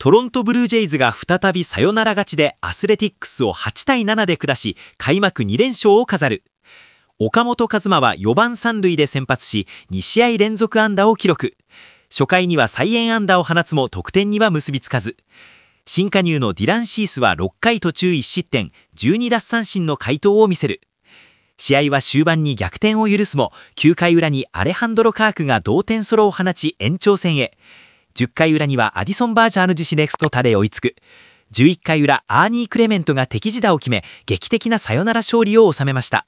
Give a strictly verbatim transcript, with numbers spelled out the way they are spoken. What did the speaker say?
トロントブルージェイズが再びサヨナラ勝ちでアスレティックスをはちたいななで下し、開幕に連勝を飾る。岡本和真はよばんさん塁で先発し、に試合連続安打を記録。初回には再演安打を放つも得点には結びつかず。新加入のディラン・シースはろっかい途中いち失点、じゅうに奪三振の快投を見せる。試合は終盤に逆転を許すも、きゅうかい裏にアレハンドロ・カークが同点ソロを放ち延長戦へ。じゅっかい裏にはアディソン・バージャーヌ自身ネクストタで追いつく。じゅういっかい裏、アーニー・クレメントが敵地打を決め、劇的なサヨナラ勝利を収めました。